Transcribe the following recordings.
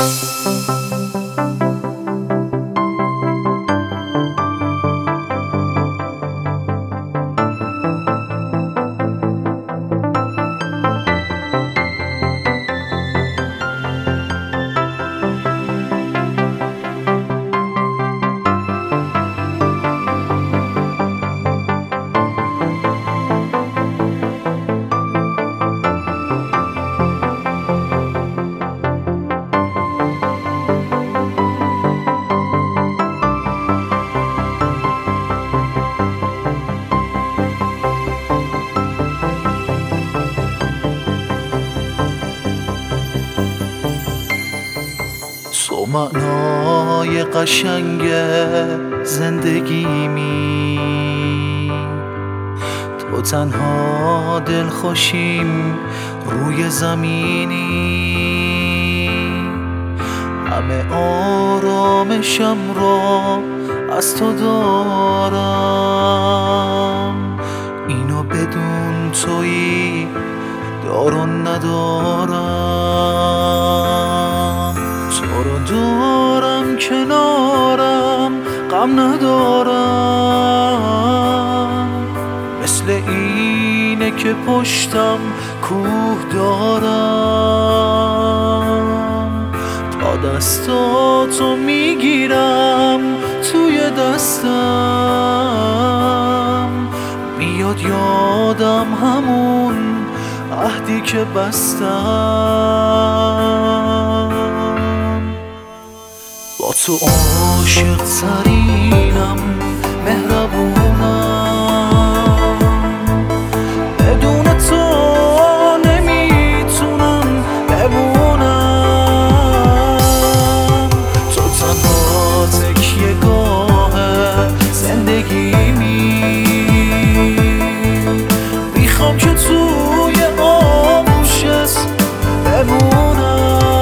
تو معنای قشنگ زندگیمی، تو تنها دلخوشیم روی زمینی. همه آرامشم را از تو دارم، اینو بدون تویی دارو ندارم. تو رو دارم کنارم، غم ندارم، مثل اینه که پشتم کوه دارم. تا دستاتو میگیرم توی دستم، میاد یادم همون عهدی که بستم. با تو عاشق ترینم، مهربونم، بدون تو نمیتونم بمونم. تو تنها تکیه گاه زندگیمی، میخوام که توی آغوشت بمونم.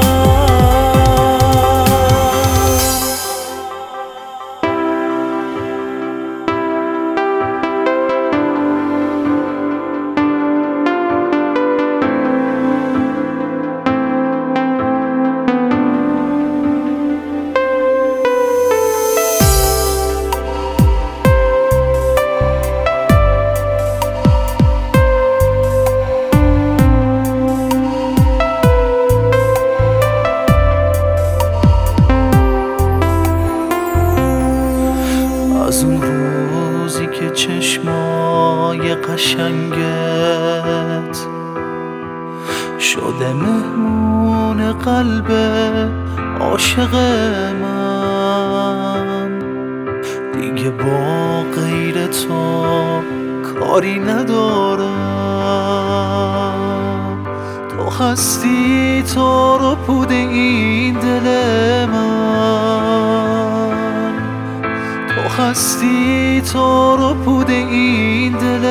از اون روزی که چشمای قشنگت شده مهمون قلب عاشق من، دیگه با غیر تو کاری ندارم. تو هستی تو رو پود این دل من، تو هستی تو رو پود این دل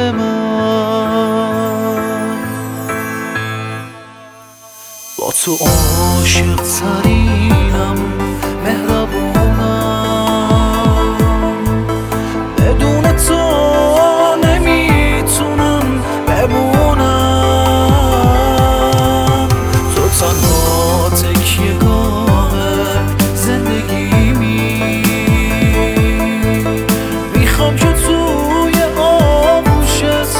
من. با تو عاشق ترینم، مهربونم، بدون تو نمیتونم بمونم. تو تنها تکیه گاه زندگیمی، میخوام که توی آغوشت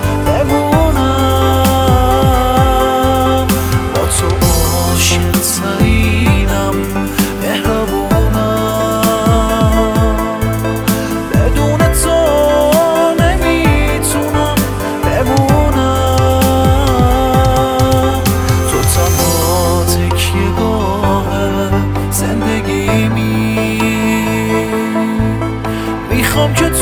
بمونم. با تو عاشق ترینم، مهربونم، بدون تو نمیتونم بمونم. تو تنها تکیه گاه زندگیمی، میخوام که